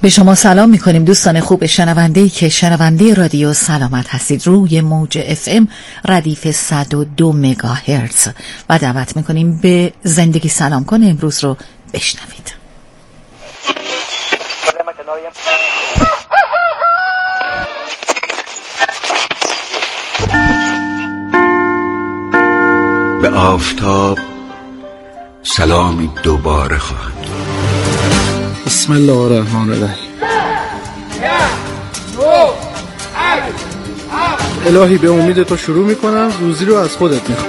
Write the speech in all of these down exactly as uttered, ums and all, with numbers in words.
به شما سلام میکنیم دوستان خوب شنونده‌ای که شنونده رادیو سلامت هستید روی موج اف ام ردیف صد و دو مگاهرتز و دعوت میکنیم به زندگی سلام کن امروز رو بشنوید. به آفتاب سلامی دوباره خواهد. بسم الله الرحمن الرحیم. الهی به امید تو شروع میکنم، روزی رو از خودت میخوام.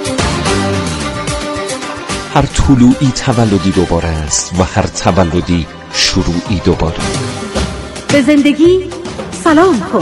هر طلوعی تولدی دوباره است و هر تولدی شروعی دوباره. به زندگی سلام کن.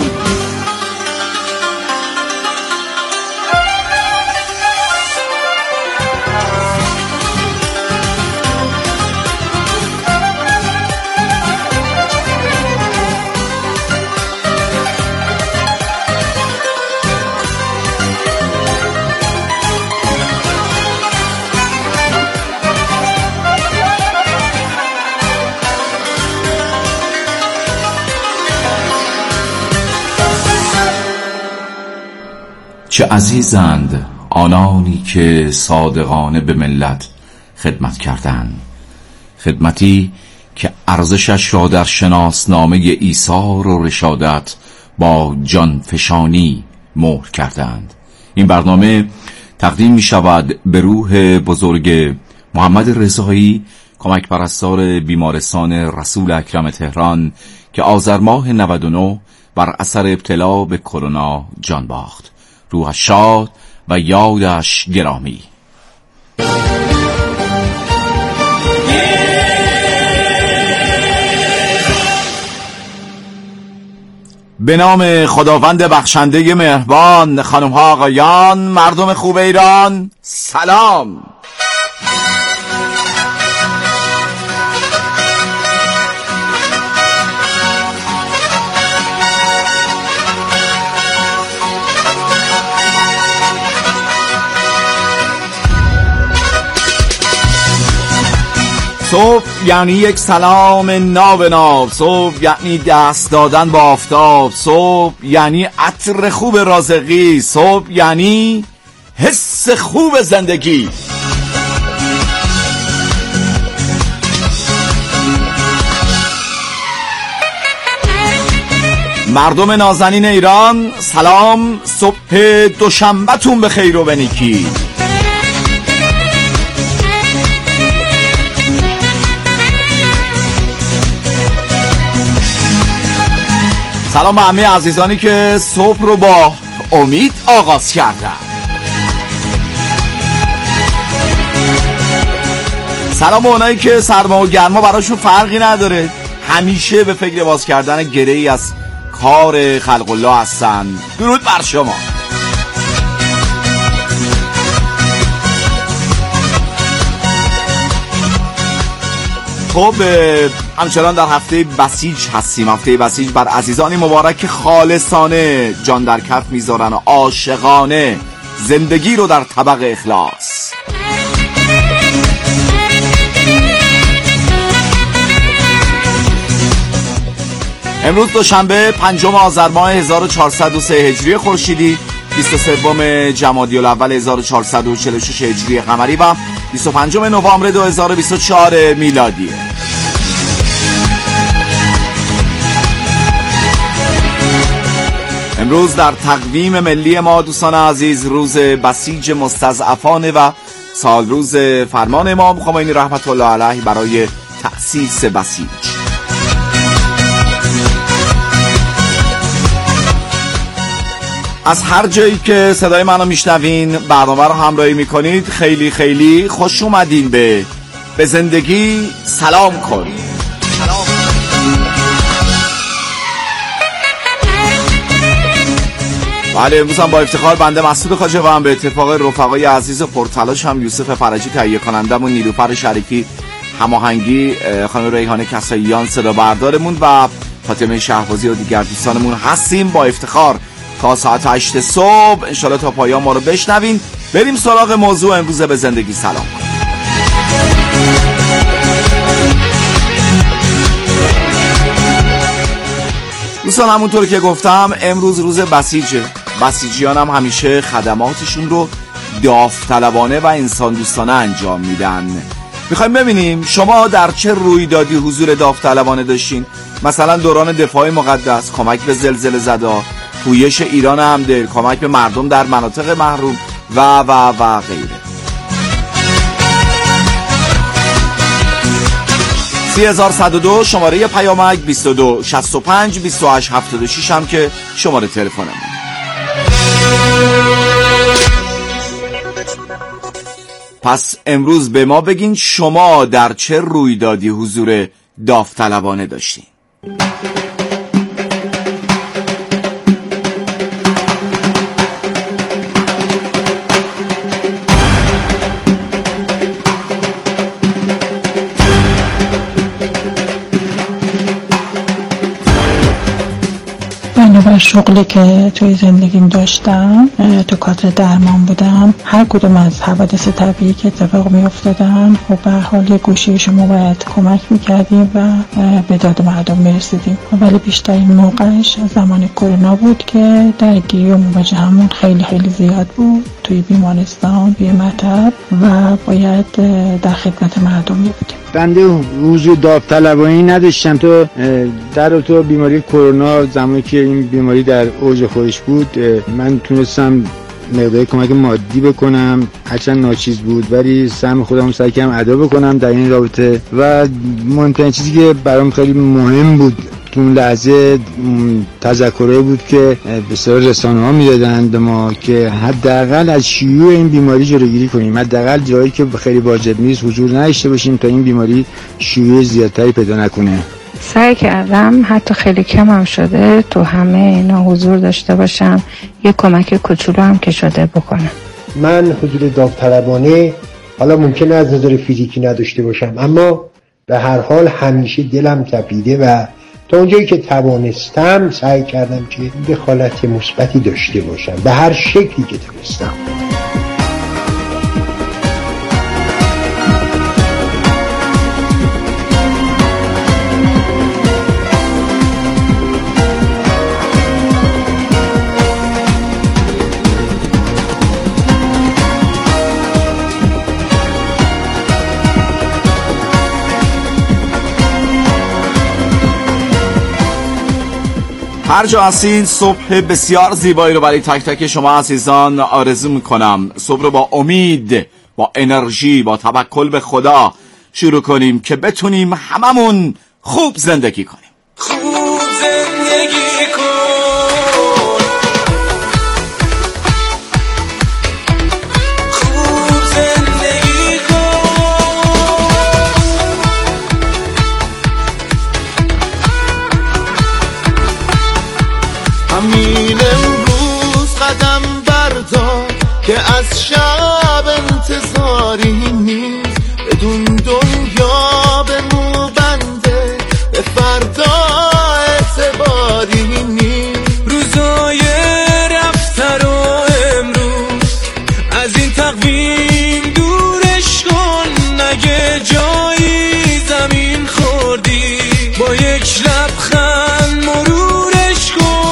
چه عزیزند آنانی که صادقانه به ملت خدمت کردند، خدمتی که ارزشش را در شناسنامه ایثار و رشادت با جانفشانی مهر کردند. این برنامه تقدیم می شود به روح بزرگ محمد رضایی، کمک پرستار بیمارستان رسول اکرم تهران که آذر ماه نود و نه بر اثر ابتلا به کرونا جان باخت. روحش شاد و یادش گرامی. به نام خداوند بخشنده مهربان، خانم ها آقایان، مردم خوب ایران، سلام. صبح یعنی یک سلام ناب ناب، صبح یعنی دست دادن با آفتاب، صبح یعنی عطر خوب رازقی، صبح یعنی حس خوب زندگی. مردم نازنین ایران سلام، صبح دوشنبه تون به خیر و به نیکی. سلام به همه عزیزانی که صبح رو با امید آغاز کردن. سلام به اونایی که سرما و گرما براشون فرقی نداره، همیشه به فکر باز کردن گره‌ای از کار خلق الله هستن. درود بر شما. خب همچنان در هفته بسیج هستیم. هفته بسیج بر عزیزانی مبارک که خالصانه جان در کف میذارن و عاشقانه زندگی رو در طبق اخلاص. امروز دوشنبه پنجم آذر ماه هزار و چهارصد و سه هجری خورشیدی، بیست و سوم جمادی الاول هزار و چهارصد و چهل و شش هجری قمری و بیست و پنجم نوامبر دو هزار و بیست و چهار میلادی. امروز در تقویم ملی ما دوستان عزیز روز بسیج مستضعفانه و سال روز فرمان امام خمینی رحمت الله علیه برای تأسیس بسیج. از هر جایی که صدای منو میشنوین برنامه رو همراهی میکنید خیلی خیلی خوش اومدین به به زندگی سلام کن. بله امروز هم با افتخار بنده مسعود خواجه و هم به اتفاق رفقای عزیز پرتلاش هم یوسف فرجی تهیه کنندمون، نیلوفر شریفی هماهنگی، خانم ریحانه کساییان صدا بردارمون و فاطمه شهبازی و دیگر دوستانمون هستیم. با افتخار تا ساعت هشت صبح انشالله تا پایان ما رو بشنوین. بریم سراغ موضوع امروز به زندگی سلام. دوستان همونطور که گفتم امروز روز بسیجه. بسیجیان هم همیشه خدماتشون رو داوطلبانه و انسان دوستانه انجام میدن. میخوایم ببینیم شما در چه رویدادی حضور داوطلبانه داشتین؟ مثلا دوران دفاع مقدس، کمک به زلزله زدا، پویش ایران همدل، کمک به مردم در مناطق محروم و و و غیره. سه هزار و صد و دو شماره پیامک، بیست و دو شصت و پنج بیست و هشت هفتاد و شش هم که شماره تلفنمون. پس امروز به ما بگین شما در چه رویدادی حضور داوطلبانه داشتین؟ بنابر شغلی که توی زندگیم داشتم، تو کادر درمان بودم، هر کدوم از حوادث طبیعی که اتفاق می افتادن خب به حال یه گوشه‌اش ما باید کمک میکردیم و به داد مردم میرسیدیم. ولی بیشترین موقعش زمان کرونا بود که درگیری و مواجهمون خیلی خیلی زیاد بود توی بیمارستان، توی مطب و باید در خدمت مردم می بودیم. بنده حضور داوطلبانه نداشتم. تو در تو بیماری کرونا، زمانی که این بیماری در اوج خودش بود، من تونستم مقدار کمک مادی بکنم، هرچند ناچیز بود ولی سهم خودم سعی کردم ادا بکنم در این رابطه. و مهمترین چیزی که برام خیلی مهم بود تو اون لحظه تذکری بود که بسیار رسانه‌ها میدادن به ما که حداقل از شیوع این بیماری جلوگیری کنیم، حداقل جایی که خیلی واجب نیست حضور نداشته باشیم تا این بیماری شیوع زیادتری پیدا نکنه. سعی کردم حتی خیلی کم هم شده تو همه اینا حضور داشته باشم، یه کمک کوچولو هم که شده بکنم. من حضور داوطلبانه حالا ممکنه از نظر فیزیکی نداشته باشم، اما به هر حال همیشه دلم تپیده و تا اونجایی که توانستم سعی کردم که دخالت مثبتی داشته باشم به هر شکلی که تونستم. هر جا هستین صبح بسیار زیبایی رو برای تک تک شما عزیزان آرزو میکنم. صبح رو با امید، با انرژی، با توکل به خدا شروع کنیم که بتونیم هممون خوب زندگی کنیم. خوب زندگی کن، خوب زندگی کن. همین امروز قدم بردار که از شب انتظاری نیست، بدون دنیا به مو بنده، به فردا اعتباری نیست. روزای رفته رو امروز از این تقویم دورش کن، نگه جایی زمین خوردی با یک لبخند مرورش کن.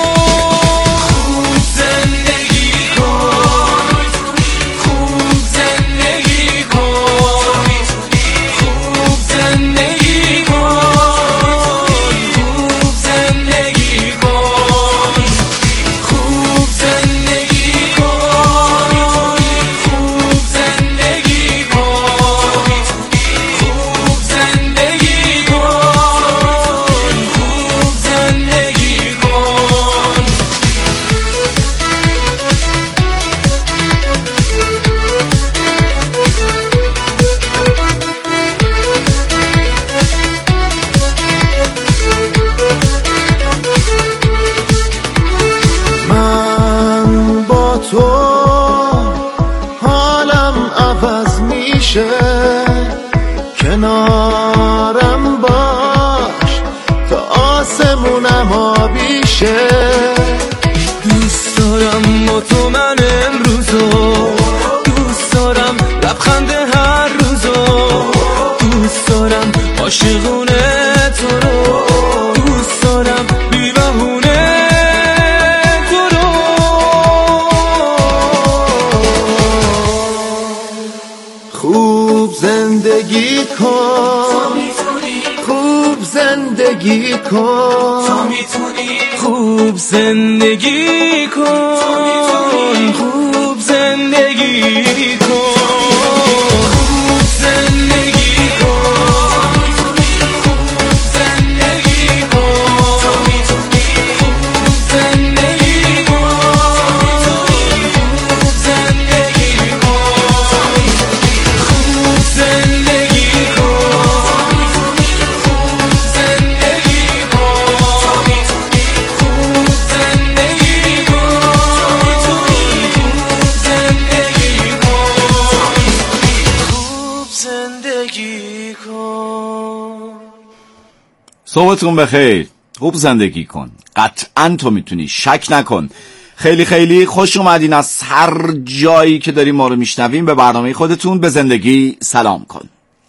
کنارم باش تا آسمونم آبیشه. دوست دارم با تو من امروزو، دوست دارم لبخند هر روزو، دوست دارم عاشقونه تو رو، دوست دارم بی‌وفا خوب زندگی کن، خوب زندگی کن، خوب زندگی کن، خوب زندگی کن. صبحتون بخیر. خوب زندگی کن. قطعاً تو میتونی، شک نکن. خیلی خیلی خوش اومدین از هر جایی که داریم ما رو میشنویم به برنامه خودتون به زندگی سلام کن.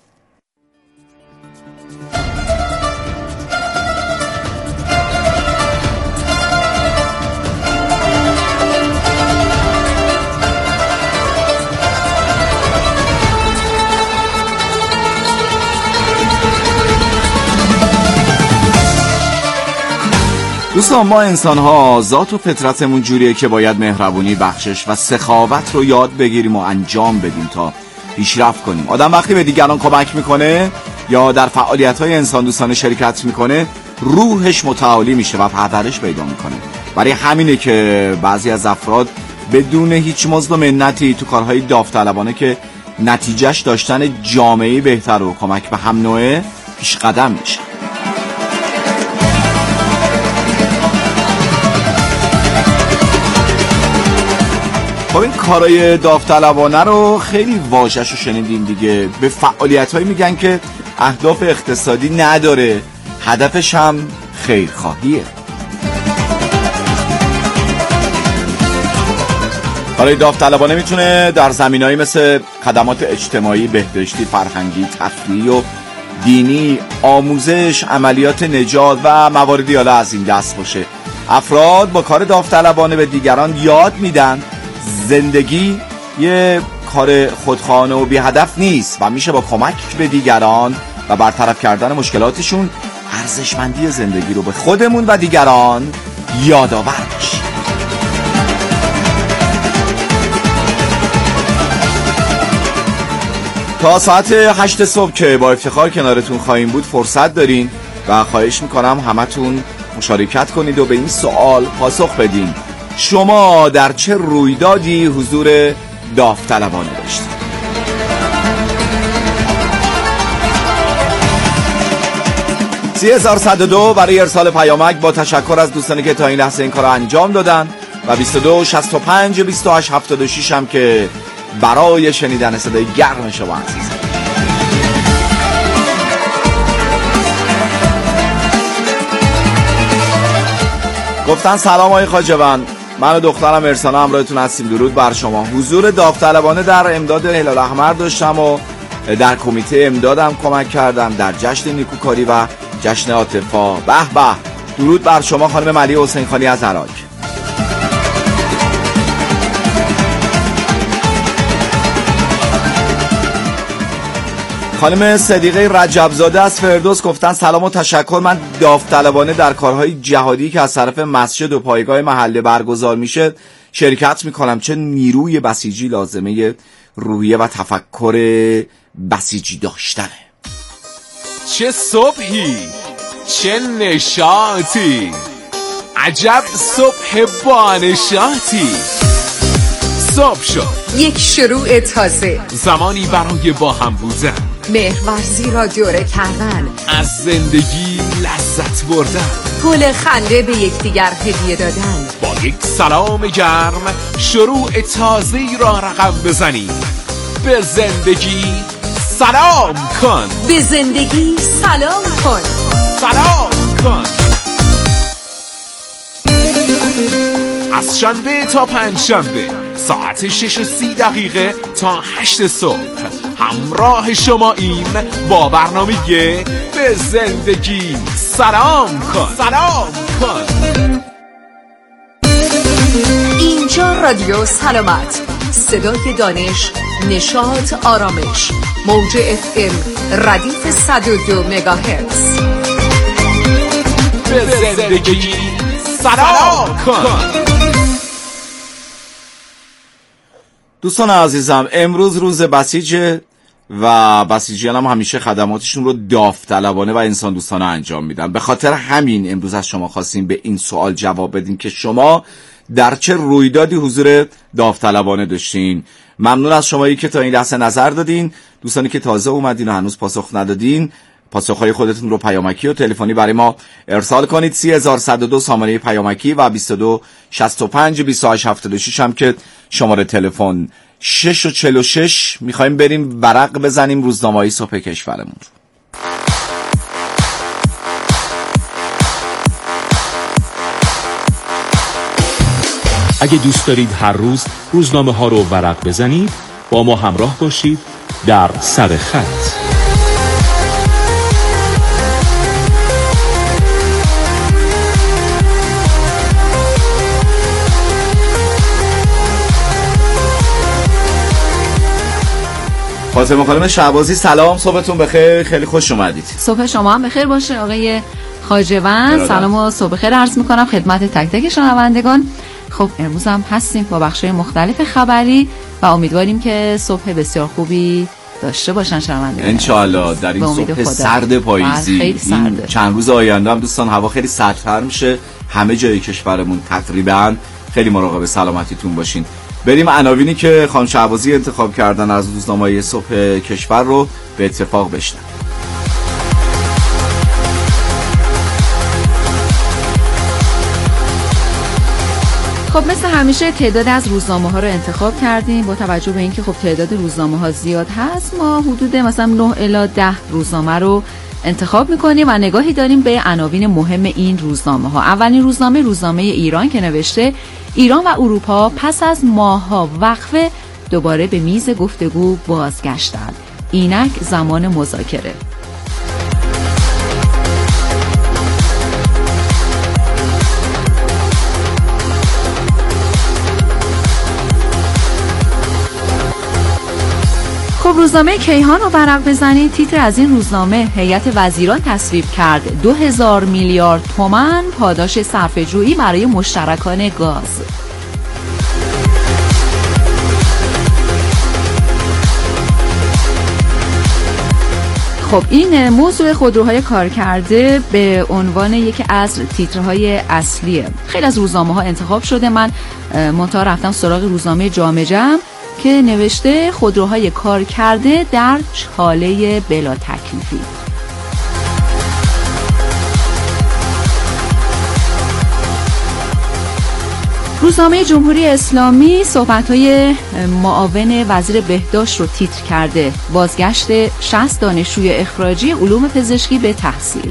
دوستان، ما انسان ها ذات و فطرتمون جوریه که باید مهربونی، بخشش و سخاوت رو یاد بگیریم و انجام بدیم تا پیشرفت کنیم. آدم وقتی به دیگران کمک میکنه یا در فعالیت های انسان دوستانه شرکت میکنه، روحش متعالی میشه و پرورش پیدا میکنه. برای همینه که بعضی از افراد بدون هیچ مزد و منتی تو کارهای داوطلبانه که نتیجهش داشتن جامعه بهتر و کمک به هم نوعه پیش قدم میشه. خب این کارهای داوطلبانه رو خیلی واژه‌شو شنیدیم دیگه. به فعالیت‌هایی میگن که اهداف اقتصادی نداره، هدفش هم خیرخواهیه. کارهای داوطلبانه میتونه در زمینه‌ای مثل خدمات اجتماعی، بهداشتی، فرهنگی، تفریحی و دینی، آموزش، عملیات نجات و مواردی حالا از این دست باشه. افراد با کار داوطلبانه به دیگران یاد میدن زندگی یه کار خودخواهانه و بی هدف نیست و میشه با کمک به دیگران و برطرف کردن مشکلاتشون ارزشمندی زندگی رو به خودمون و دیگران یادآور بشیم. تا ساعت هشت صبح که با افتخار کنارتون خواهیم بود فرصت دارین و خواهش میکنم همتون مشارکت کنید و به این سوال پاسخ بدین: شما در چه رویدادی حضور داوطلبانه داشتید؟ سی هزار و صد و دو برای ارسال پیامک با تشکر از دوستانی که تا این لحظه این کار رو انجام دادن و بیست و دو شصت و پنج بیست و هشت هفتاد و شش هم که برای شنیدن صدای گرم شما عزیزان. گفتن سلام آقای خواجه‌بند، من و دخترم ارسانا همراهتون هستیم. درود بر شما. حضور داوطلبانه در امداد هلال احمر داشتم و در کمیته امدادم کمک کردم در جشن نیکوکاری و جشن عاطفا. به به. درود بر شما خانم ملی حسین خانی از عراق. خانم صدیقه رجبزاده از فردوس گفتن سلام و تشکر، من داوطلبانه در کارهای جهادی که از طرف مسجد و پایگاه محله برگزار میشه شرکت میکنم. چه نیروی بسیجی لازمه روحیه و تفکر بسیجی داشتنه. چه صبحی، چه نشاطی، عجب صبح بانشاطی. صبح شد، یک شروع تازه، زمانی برای با هم بودن، مهرورزی را دوره کردن، از زندگی لذت بردن، گل خنده به یکدیگر هدیه دادن، با یک سلام گرم شروع تازه‌ای را رقم بزنیم. به زندگی سلام کن، به زندگی سلام کن، سلام کن. از شنبه تا پنج شنبه ساعت شش و سی دقیقه تا هشت صبح همراه شما این با برنامه به زندگی سلام کن، سلام کن. اینجا رادیو سلامت، صدای دانش، نشاط، آرامش. موج اف ام ردیف صد و دو مگاهرتز. به زندگی سلام کن. دوستان عزیزم، امروز روز بسیجه و بسیجیان هم همیشه خدماتشون رو داوطلبانه و انسان دوستانه انجام میدن. به خاطر همین امروز از شما خواستیم به این سوال جواب بدین که شما در چه رویدادی حضور داوطلبانه داشتین. ممنون از شمایی که تا این لحظه نظر دادین. دوستانی که تازه اومدین و هنوز پاسخ ندادین، پاسخهای خودتون رو پیامکی و تلفنی برای ما ارسال کنید. سی هزار و صد و دو سامانه پیامکی و بیست و دو شصت و پنج بیست و هشت هفتاد و شش هم که شماره تلفن. شش و چل و شش میخوایم بریم ورق بزنیم روزنامه‌های صبح کشورمون. اگه دوست دارید هر روز روزنامه ها رو ورق بزنید، با ما همراه باشید در سر خط. فاطمه خانم شعبازی سلام، صبحتون بخیر، خیلی خوش اومدید. صبح شما هم بخیر باشه آقای خواجه‌وند. سلام و صبح بخیر عرض میکنم خدمت تک تک شنوندگان. خب امروز هم هستیم با بخش‌های مختلف خبری و امیدواریم که صبح بسیار خوبی داشته باشن شنوندگان ان شاء الله. در این صبح سرد پاییزی، خیلی سرده. چند روز آینده هم دوستان هوا خیلی سردتر میشه همه جای کشورمون تقریبا. خیلی مراقب سلامتیتون باشین. بریم عناوینی که خانم شعبازی انتخاب کردن از روزنامه صبح کشور رو به اتفاق بشنویم. خب مثل همیشه تعداد از روزنامه ها رو انتخاب کردیم. با توجه به اینکه خب تعداد روزنامه ها زیاد هست، ما حدود مثلا نه الی ده روزنامه رو انتخاب میکنیم و نگاهی داریم به عناوین مهم این روزنامه ها. اولین روزنامه روزنامه ایران که نوشته ایران و اروپا پس از ماه‌ها وقفه دوباره به میز گفتگو بازگشتند. اینک زمان مذاکره. خب روزنامه کیهان رو ورق بزنید. تیتر از این روزنامه هیئت وزیران تصویب کرد دو هزار میلیارد تومان پاداش صرفه‌جویی برای مشترکان گاز. خب این موضوع خودروهای کارکرده به عنوان یکی از تیترهای اصلیه. خیلی از روزنامه‌ها انتخاب شده. من منتها رفتم سراغ روزنامه جامعه جمع که نوشته خودروهای کار کرده در چاله بلا تکلیفی. روزنامه جمهوری اسلامی صحبت‌های معاون وزیر بهداشت رو تیتر کرده. بازگشت شصت دانشجوی اخراجی علوم پزشکی به تحصیل.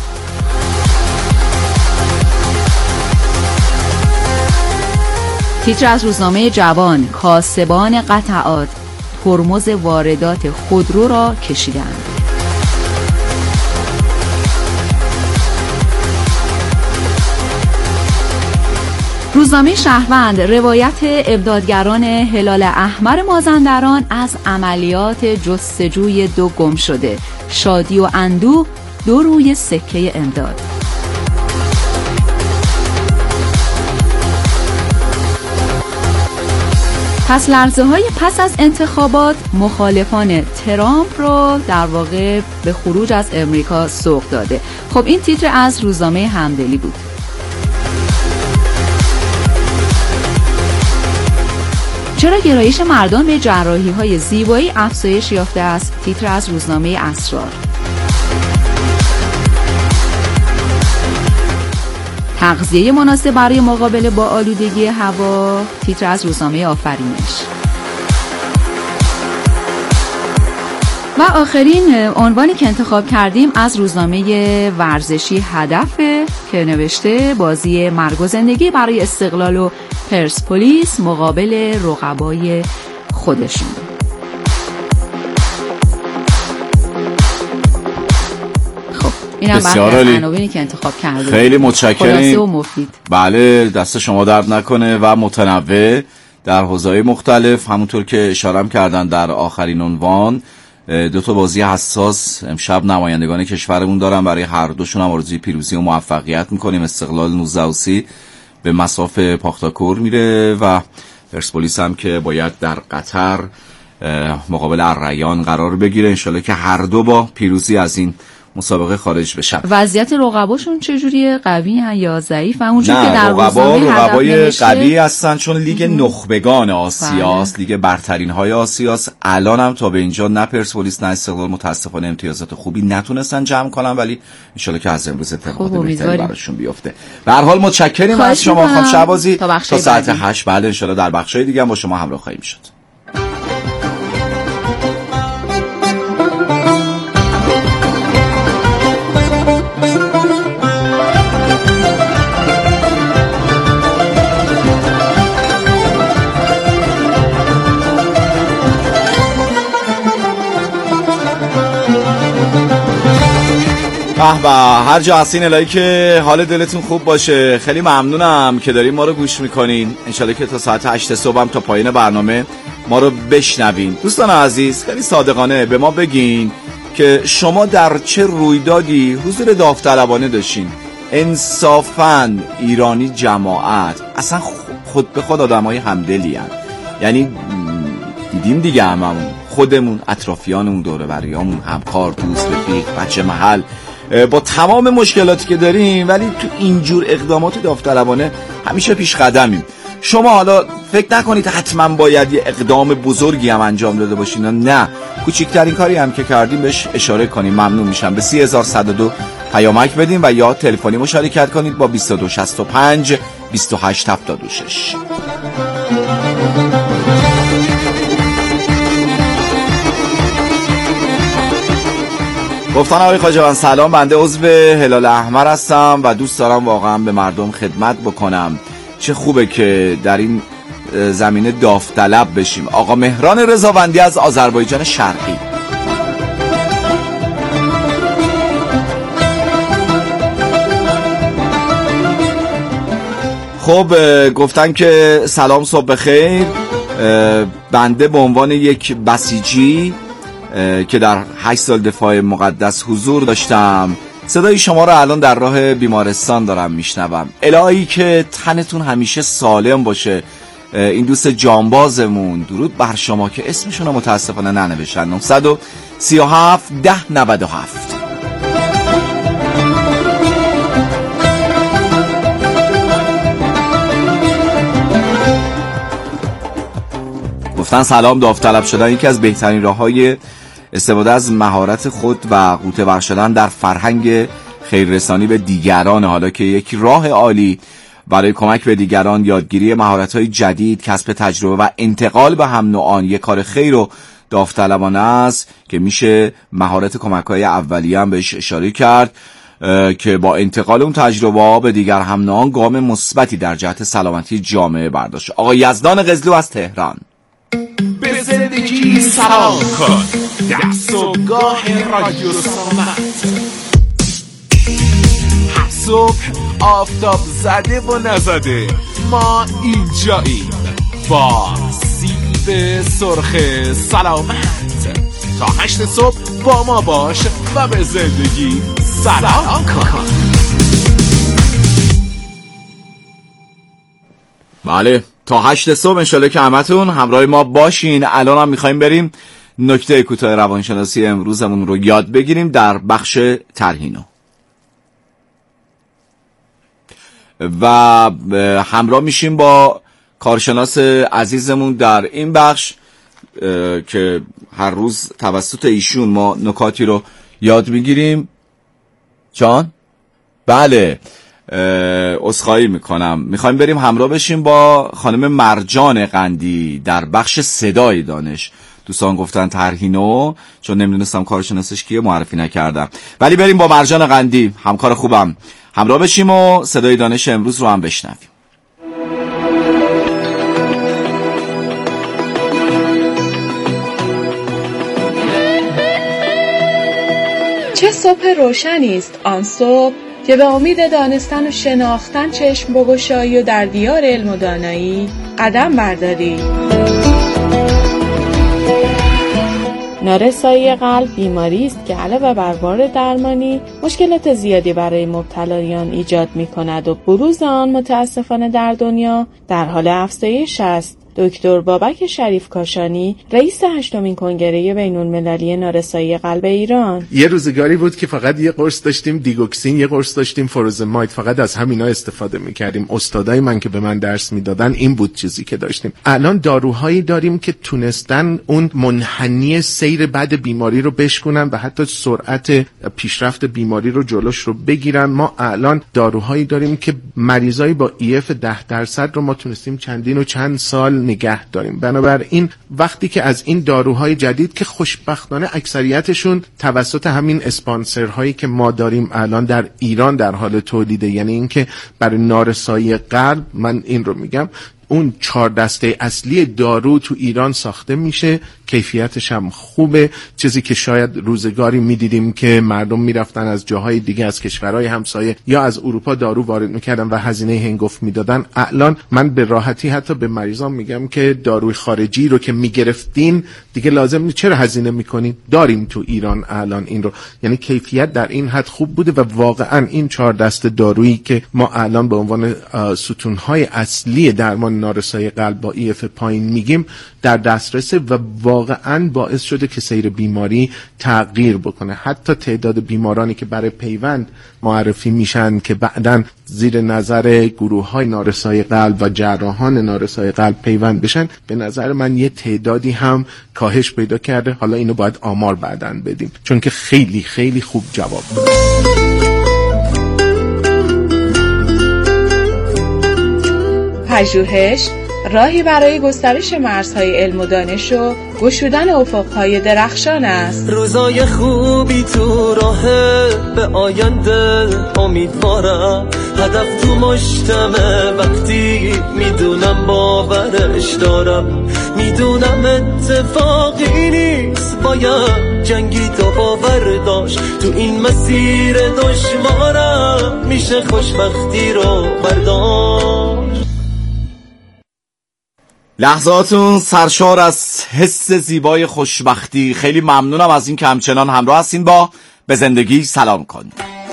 تیتر از روزنامه جوان کاسبان قطعات ترمز واردات خودرو را کشیدند. روزنامه شهروند روایت امدادگران هلال احمر مازندران از عملیات جستجوی دو گم شده. شادی و اندوه دو روی سکه امداد. پس لرزه های پس از انتخابات مخالفان ترامپ رو در واقع به خروج از امریکا سوق داده. خب این تیتر از روزنامه همدلی بود. چرا گرایش مردم به جراحی های زیبایی افزایش یافته است؟ تیتر از روزنامه اسرار. تغذیه مناسب برای مقابله با آلودگی هوا. تیتر از روزنامه آفرینش. و آخرین عنوانی که انتخاب کردیم از روزنامه ورزشی هدفه که نوشته بازی مرگ و زندگی برای استقلال و پرسپولیس مقابل رقبای خودشون. اینم بسیار عالی. عناوینی که انتخاب کرده. خیلی متشکرم. خلاصه و مفید. بله دست شما درد نکنه و متنوع. در حوزه‌های مختلف. همونطور که اشاره کردن در آخرین عنوان، دو تا بازی حساس امشب نمایندگان کشورمون دارن. برای هر دوشون هم آرزوی پیروزی و موفقیت میکنیم. استقلال نوزده و سی به مصاف پاختاکور میره و پرسپولیس هم که باید در قطر مقابل الریان قرار بگیره. انشالله که هر دو با پیروزی از این مسابقه خارج بشن. وضعیت رقباشون چجوریه؟ قوی هن یا ضعیف؟ همونجوری که در رقبا رقبای قوی هستن، چون لیگ نخبگان آسیاست، لیگ برترین های آسیاست. الان هم تا به اینجا نه پرسپولیس نه استقلال متاسفانه امتیازات خوبی نتونستن جمع کنن، ولی ان شاءالله که از امروز اتفاقات بهتری براشون بیفته. به هر حال متشکریم از شما خانم شهبازی. تا, تا ساعت هشت بله ان شاءالله در بخشای دیگه هم با شما همراه خواهیم شد. و هر جا هستین الهی که حال دلتون خوب باشه. خیلی ممنونم که دارین ما رو گوش میکنین. انشالله که تا ساعت هشت صبح هم تا پایین برنامه ما رو بشنوین. دوستان عزیز، خیلی صادقانه به ما بگین که شما در چه رویدادی حضور داوطلبانه داشتین. انصافاً ایرانی جماعت اصلا خود به خود آدم های همدلی هن. یعنی دیدیم دیگه هممون، خودمون، اطرافیانمون، دوره بریامون، همکار، دوست، رفیق، بچه محل، با تمام مشکلاتی که داریم، ولی تو اینجور اقدامات داوطلبانه همیشه پیش قدمیم. شما حالا فکر نکنید حتما باید یه اقدام بزرگی هم انجام داده باشین، نه، کوچکترین کاری هم که کردیم بهش اشاره کنیم. ممنون میشم. به سی هزار و صد و دو پیامک بدین و یا تلفنی مشارکت کنید با بیست و دو شصت و پنج بیست و هشت هفتاد و شش. گفتن آقای خواجه‌بند سلام، بنده عضو هلال احمر هستم و دوست دارم واقعا به مردم خدمت بکنم. چه خوبه که در این زمینه داوطلب بشیم. آقا مهران رضاوندی از آذربایجان شرقی. خب گفتن که سلام، صبح بخیر. بنده به عنوان یک بسیجی که در هشت سال دفاع مقدس حضور داشتم، صدای شما رو الان در راه بیمارستان دارم میشنوم. الهی که تنتون همیشه سالم باشه. این دوست جانبازمون درود بر شما که اسمشون رو متاسفانه ننوشتن. نه سه هفت ده نود و هفت. گفتن سلام، داوطلب شدن یکی از بهترین راه‌های استفاده از مهارت خود و غوطه ور شدن در فرهنگ خیررسانی به دیگران، حالا که یک راه عالی برای کمک به دیگران، یادگیری مهارت‌های جدید، کسب تجربه و انتقال به هم نوعان یک کار خیر و داوطلبانه است که میشه مهارت کمک‌های اولیه هم بهش اشاره کرد که با انتقال اون تجربه به دیگر هم نوعان گام مثبتی در جهت سلامتی جامعه برداشت. آقای یزدان قزلو از تهران. به زندگی سلام کن، در صبحگاه رادیو سلامت. هر صبح آفتاب زده و نزده ما اینجاییم با سیب سرخ سلامت. تا هشت صبح با ما باش و به زندگی سلام کن. بله، تا هشت صبح انشالله که همتون همراه ما باشین. الان هم میخواییم بریم نکته کوتاه روانشناسی امروزمون رو یاد بگیریم در بخش ترهینو و همراه میشیم با کارشناس عزیزمون در این بخش که هر روز توسط ایشون ما نکاتی رو یاد میگیریم. جان؟ بله، عذرخواهی میکنم. میخوایم بریم همراه بشیم با خانم مرجان قندی در بخش صدای دانش. دوستان گفتن ترهینو، چون نمیدونستم کارشناسش کیه معرفی نکردم، ولی بریم با مرجان قندی، همکار خوبم، همراه بشیم و صدای دانش امروز رو هم بشنویم. چه صبح روشنی است آن صبح که به امید دانستن و شناختن چشم بگشایی و در دیار علم و دانایی قدم برداری. نارسایی قلب بیماری است که علاوه بر بار درمانی مشکلات زیادی برای مبتلایان ایجاد می‌کند و بروز آن متاسفانه در دنیا در حال افزایش است. دکتر بابک شریف کاشانی، رئیس هشتمین کنگره بین‌المللی نارسایی قلب ایران: یه روزگاری بود که فقط یه قرص داشتیم دیگوکسین، یه قرص داشتیم فوروزماید، فقط از همینا استفاده می‌کردیم. استادای من که به من درس میدادن این بود چیزی که داشتیم. الان داروهایی داریم که تونستن اون منحنی سیر بد بیماری رو بشکنن و حتی سرعت پیشرفت بیماری رو جلوش رو بگیرن. ما الان داروهایی داریم که مریضای با ای اف ده درصد رو ما تونستیم چندین و چند سال نگه داریم. بنابراین وقتی که از این داروهای جدید که خوشبختانه اکثریتشون توسط همین اسپانسرهایی که ما داریم الان در ایران در حال تولیده، یعنی اینکه برای نارسایی قلب، من این رو میگم، اون چهار دسته اصلی دارو تو ایران ساخته میشه، کیفیتش هم خوبه. چیزی که شاید روزگاری میدیدیم که مردم میرفتن از جاهای دیگه، از کشورهای همسایه یا از اروپا دارو وارد میکردن و هزینه هنگفت میدادن، الان من به راحتی حتی به مریضان میگم که داروی خارجی رو که میگرفتین دیگه لازم نیست، چرا هزینه میکنین؟ داریم تو ایران الان این رو. یعنی کیفیت در این حد خوب بوده و واقعا این چهار دسته دارویی که ما الان به عنوان ستونهای اصلی درمان نارسایی قلب با ای اف پایین میگیم در دسترس و واقعا باعث شده که سیر بیماری تغییر بکنه. حتی تعداد بیمارانی که برای پیوند معرفی میشن که بعداً زیر نظر گروه‌های نارسایی قلب و جراحان نارسایی قلب پیوند بشن، به نظر من یه تعدادی هم کاهش پیدا کرده. حالا اینو باید آمار بعداً بدیم چون که خیلی خیلی خوب جواب داد. پژوهش راهی برای گسترش مرزهای علم و دانش و گشودن افقهای درخشان است. روزای خوبی تو راهه، به آینده امیدوارم، هدف تو مجتمع وقتی میدونم باورش دارم، میدونم اتفاقی نیست، باید جنگی تو باور داشت، تو این مسیر دشوارم میشه خوشبختی رو برداشت. لحظاتون سرشار از حس زیبای خوشبختی. خیلی ممنونم از این که همچنان همراه هستین با به زندگی سلام کن.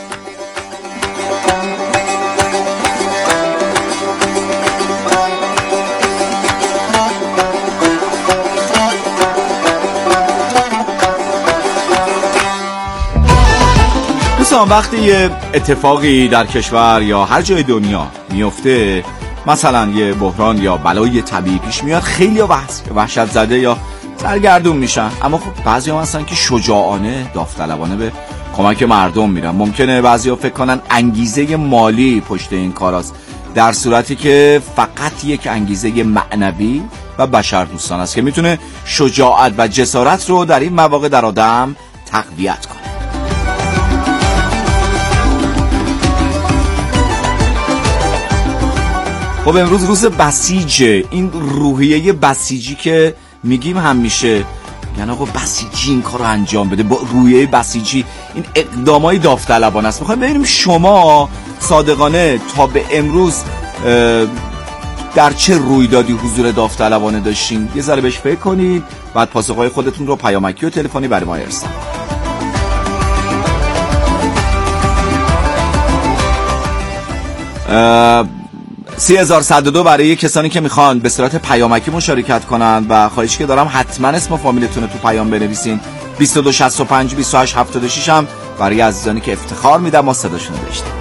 دوستان، وقتی یه اتفاقی در کشور یا هر جای دنیا میفته، مثلا یه بحران یا بلای طبیعی پیش میاد، خیلی وحشت زده یا سرگردون میشن، اما خب بعضی هم هستن که شجاعانه داوطلبانه به کمک مردم میرن. ممکنه بعضی ها فکر کنن انگیزه مالی پشت این کار است، در صورتی که فقط یک انگیزه معنوی و بشردوستان است که میتونه شجاعت و جسارت رو در این مواقع در آدم تقویت کنه. خب امروز روز بسیجه. این روحیه بسیجی که میگیم همیشه، یعنی آقا بسیجی این کار رو انجام بده، با روحیه بسیجی این اقدامای داوطلبانه است. میخوایم ببینیم شما صادقانه تا به امروز در چه رویدادی حضور داوطلبانه داشتین. یه ذره بهش فکر کنید، بعد پاسخهای خودتون رو پیامکی و تلفنی برای ما ارسال. سی هزار و صد و دو برای کسانی که میخوان به صورت پیامکی مشارکت کنند و خواهش که دارم حتما اسم و فامیلتون رو تو پیام بنویسین. بیست و دو شصت و پنج بیست و هشت هفتاد و شش هم برای عزیزانی که افتخار میدم ما صداشون رو بشنویم.